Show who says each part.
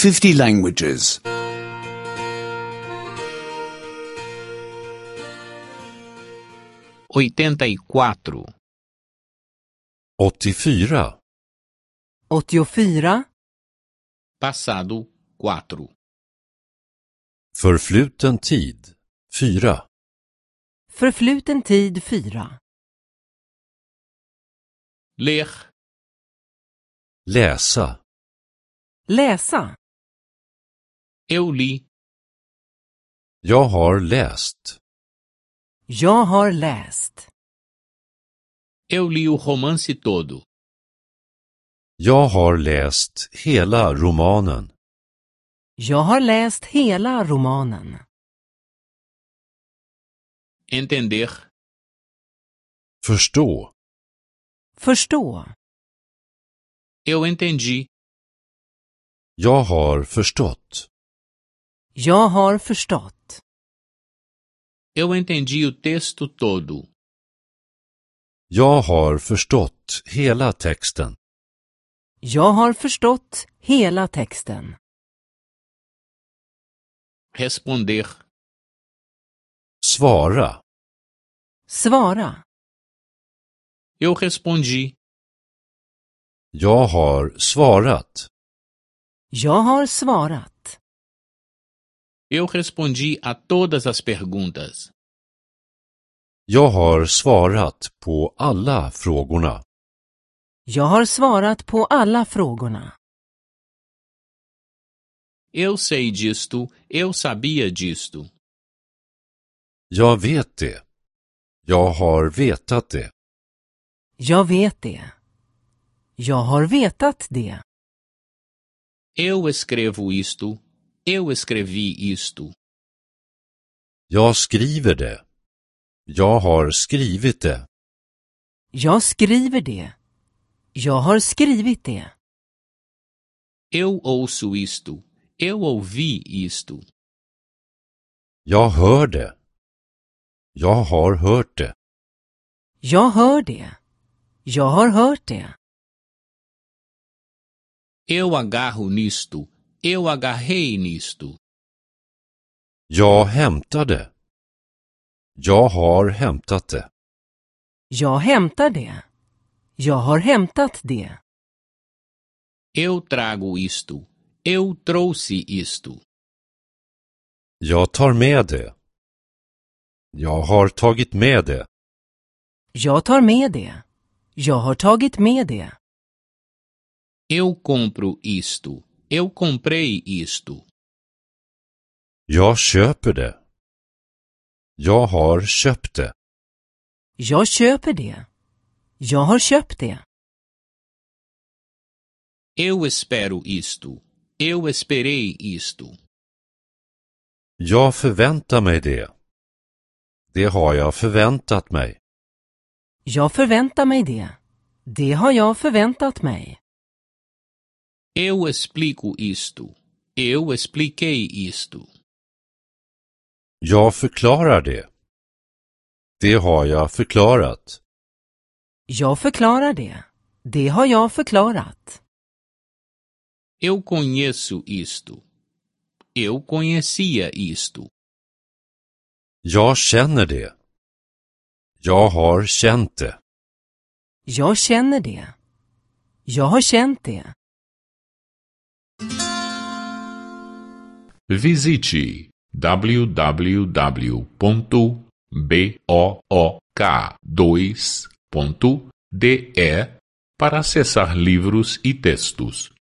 Speaker 1: 50 languages.
Speaker 2: 84.
Speaker 3: 84.
Speaker 4: 84.
Speaker 2: Passado 4.
Speaker 3: Förfluten tid 4.
Speaker 4: Förfluten tid 4.
Speaker 2: Ler.
Speaker 3: Läsa.
Speaker 4: Läsa.
Speaker 2: Eu li.
Speaker 3: Jag har läst.
Speaker 4: Jag har läst.
Speaker 2: Eu li o romance todo.
Speaker 3: Jag har läst hela romanen.
Speaker 4: Jag har läst hela romanen.
Speaker 2: Entender.
Speaker 3: Förstå.
Speaker 4: Förstå.
Speaker 2: Eu entendi.
Speaker 3: Jag har förstått.
Speaker 4: Jag har förstått.
Speaker 2: Eu entendi o texto todo.
Speaker 3: Jag har förstått hela texten.
Speaker 4: Jag har förstått hela texten.
Speaker 2: Responder.
Speaker 3: Svara.
Speaker 4: Svara.
Speaker 2: Eu respondi.
Speaker 3: Jag har svarat.
Speaker 4: Jag har svarat.
Speaker 2: Eu respondi a todas as perguntas.
Speaker 3: Jag har svarat på alla frågorna.
Speaker 4: Jag har svarat på alla frågorna.
Speaker 2: Eu sei disto. Eu sabia disto.
Speaker 3: Jag vet det. Jag har vetat det.
Speaker 4: Jag vet det. Jag har vetat det.
Speaker 2: Eu escrevo isto. Eu escrevi isto.
Speaker 3: Jag skriver det. Jag har skrivit det.
Speaker 4: Jag skriver det. Jag har skrivit det.
Speaker 2: Eu ouço isto. Eu ouvi isto.
Speaker 3: Jag hör det. Jag har hört det.
Speaker 4: Jag hör det. Jag har hört det.
Speaker 2: Eu agarro nisto. Eu agarrei nisto.
Speaker 3: Jag hämtade. Jag har hämtat det.
Speaker 4: Jag hämtar det. Jag har hämtat det.
Speaker 2: Eu trago isto. Eu trouxe isto.
Speaker 3: Jag tar med det. Jag har tagit med det.
Speaker 4: Jag tar med det. Jag har tagit med det.
Speaker 2: Eu compro isto. Eu comprei isto.
Speaker 3: Jag köper det. Jag har köpt det.
Speaker 4: Jag köper det. Jag har köpt det.
Speaker 2: Eu espero isto. Eu esperei isto.
Speaker 3: Jag förväntar mig det. Det har jag förväntat mig.
Speaker 4: Jag förväntar mig det. Det har jag förväntat mig.
Speaker 2: Eu explico isto. Eu expliquei isto.
Speaker 3: Jag förklarar det. Det har jag förklarat.
Speaker 4: Jag förklarar det. Det har jag förklarat.
Speaker 2: Eu conheço isto. Eu conhecia isto.
Speaker 3: Jag känner det. Jag har känt det.
Speaker 4: Jag känner det. Jag har känt det.
Speaker 5: Visite www.book2.de para acessar livros e textos.